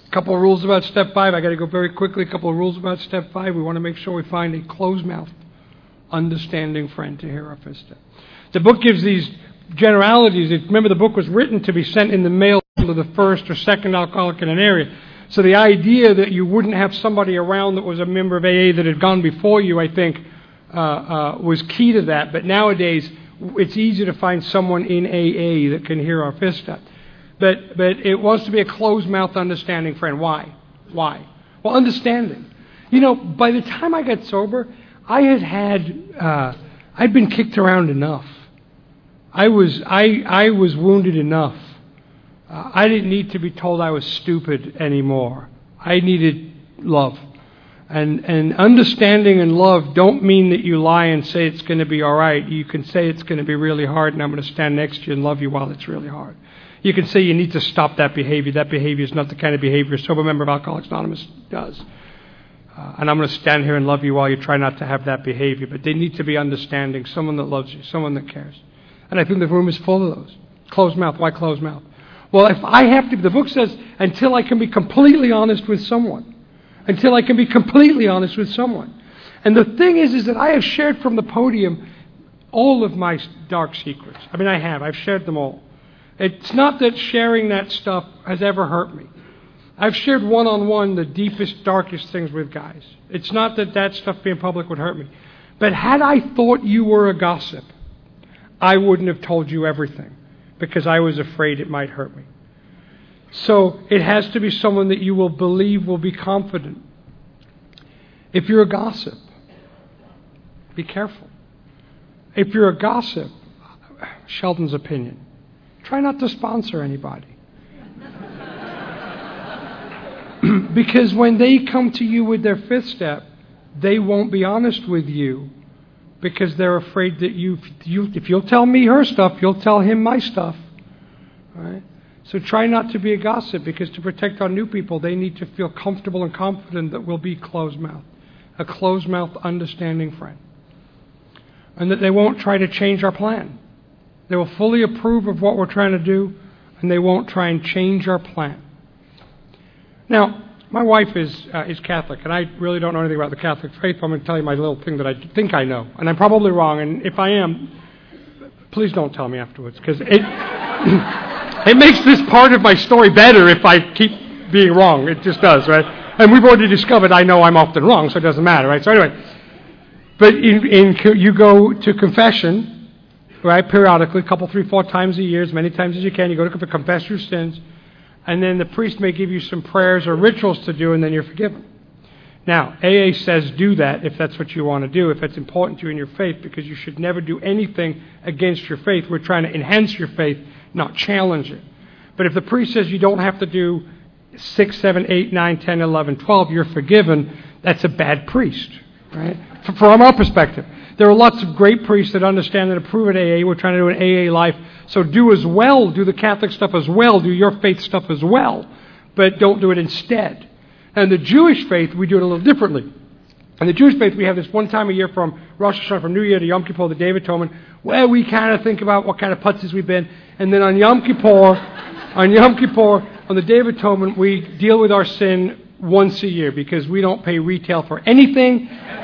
A couple of rules about step five. I got to go very quickly. A couple of rules about step five. We want to make sure we find a closed-mouthed, understanding friend to hear our fifth step. The book gives these generalities. Remember, the book was written to be sent in the mail to the first or second alcoholic in an area. So the idea that you wouldn't have somebody around that was a member of A A that had gone before you, I think, uh, uh, was key to that. But nowadays, it's easy to find someone in A A that can hear our fifth step. But but it wants to be a closed-mouth, understanding friend. Why? Why? Well, understanding. You know, by the time I got sober, I had had, uh, I'd been kicked around enough. I was I I was wounded enough. Uh, I didn't need to be told I was stupid anymore. I needed love. And and understanding and love don't mean that you lie and say it's going to be all right. You can say it's going to be really hard, and I'm going to stand next to you and love you while it's really hard. You can say you need to stop that behavior. That behavior is not the kind of behavior a sober member of Alcoholics Anonymous does. Uh, and I'm going to stand here and love you while you try not to have that behavior. But they need to be understanding, someone that loves you, someone that cares. And I think the room is full of those. Closed mouth. Why closed mouth? Well, if I have to, the book says, until I can be completely honest with someone. Until I can be completely honest with someone. And the thing is, is that I have shared from the podium all of my dark secrets. I mean, I have. I've shared them all. It's not that sharing that stuff has ever hurt me. I've shared one-on-one the deepest, darkest things with guys. It's not that that stuff being public would hurt me. But had I thought you were a gossip, I wouldn't have told you everything because I was afraid it might hurt me. So it has to be someone that you will believe will be confident. If you're a gossip, be careful. If you're a gossip, Sheldon's opinion, try not to sponsor anybody. Because when they come to you with their fifth step, they won't be honest with you because they're afraid that you, you if you'll tell me her stuff, you'll tell him my stuff. All right? So try not to be a gossip, because to protect our new people, they need to feel comfortable and confident that we'll be closed-mouthed. A closed-mouthed, understanding friend. And that they won't try to change our plan. They will fully approve of what we're trying to do, and they won't try and change our plan. Now, my wife is uh, is Catholic, and I really don't know anything about the Catholic faith. I'm going to tell you my little thing that I think I know, and I'm probably wrong. And if I am, please don't tell me afterwards, because it it makes this part of my story better if I keep being wrong. It just does, right? And we've already discovered I know I'm often wrong, so it doesn't matter, right? So anyway, but in, in you go to confession, right? Periodically, a couple, three, four times a year, as many times as you can. You go to confess your sins. And then the priest may give you some prayers or rituals to do, and then you're forgiven. Now, A A says do that if that's what you want to do, if it's important to you in your faith, because you should never do anything against your faith. We're trying to enhance your faith, not challenge it. But if the priest says you don't have to do six, seven, eight, nine, ten, eleven, twelve, you're forgiven, that's a bad priest, right? From our perspective. There are lots of great priests that understand and approve at A A. We're trying to do an A A life. So do as well. Do the Catholic stuff as well. Do your faith stuff as well. But don't do it instead. And the Jewish faith, we do it a little differently. In the Jewish faith, we have this one time a year from Rosh Hashanah, from New Year to Yom Kippur, the Day of Atonement, where we kind of think about what kind of putzes we've been. And then on Yom Kippur, on Yom Kippur, on the Day of Atonement, we deal with our sin once a year because we don't pay retail for anything.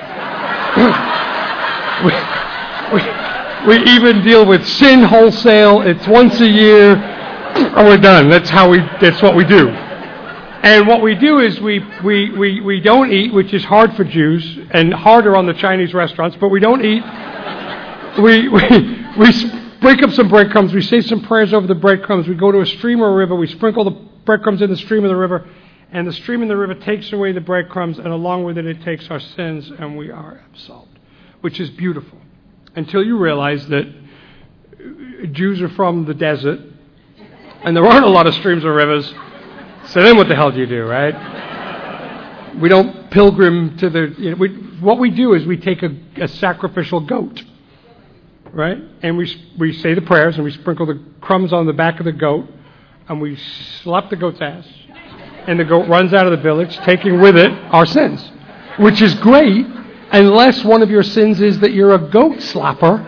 We, we, we even deal with sin wholesale. It's once a year, and we're done. That's how we. That's what we do. And what we do is we, we, we, we don't eat, which is hard for Jews and harder on the Chinese restaurants. But we don't eat. We we we break up some breadcrumbs. We say some prayers over the breadcrumbs. We go to a stream or a river. We sprinkle the breadcrumbs in the stream of the river, and the stream in the river takes away the breadcrumbs, and along with it, it takes our sins, and we are absolved. Which is beautiful, until you realize that Jews are from the desert, and there aren't a lot of streams or rivers, so then what the hell do you do, right? We don't pilgrim to the... You know, we, what we do is we take a, a sacrificial goat, right? And we we say the prayers, and we sprinkle the crumbs on the back of the goat, and we slap the goat's ass, and the goat runs out of the village, taking with it our sins, which is great, unless one of your sins is that you're a goat slapper.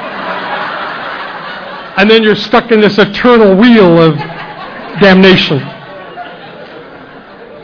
And then you're stuck in this eternal wheel of damnation.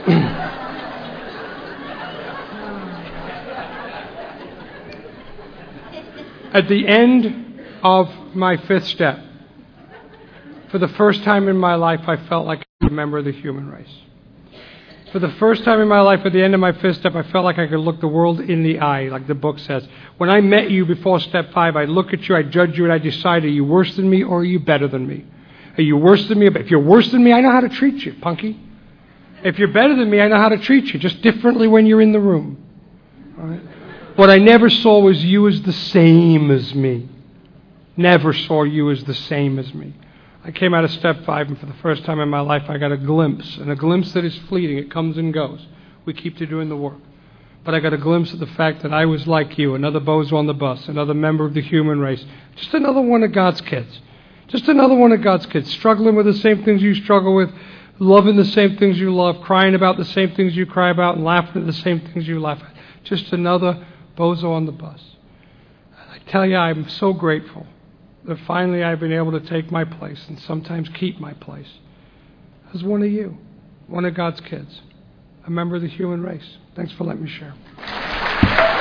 At the end of my fifth step, for the first time in my life, I felt like a member of the human race. For the first time in my life, at the end of my fifth step, I felt like I could look the world in the eye, like the book says. When I met you before step five, I look at you, I judge you, and I decide, are you worse than me or are you better than me? Are you worse than me? If you're worse than me, I know how to treat you, punky. If you're better than me, I know how to treat you, just differently when you're in the room. All right? What I never saw was you as the same as me. Never saw you as the same as me. I came out of step five, and for the first time in my life, I got a glimpse, and a glimpse that is fleeting. It comes and goes. We keep to doing the work. But I got a glimpse of the fact that I was like you, another bozo on the bus, another member of the human race, just another one of God's kids. Just another one of God's kids, struggling with the same things you struggle with, loving the same things you love, crying about the same things you cry about, and laughing at the same things you laugh at. Just another bozo on the bus. I tell you, I'm so grateful that finally I've been able to take my place and sometimes keep my place as one of you, one of God's kids, a member of the human race. Thanks for letting me share.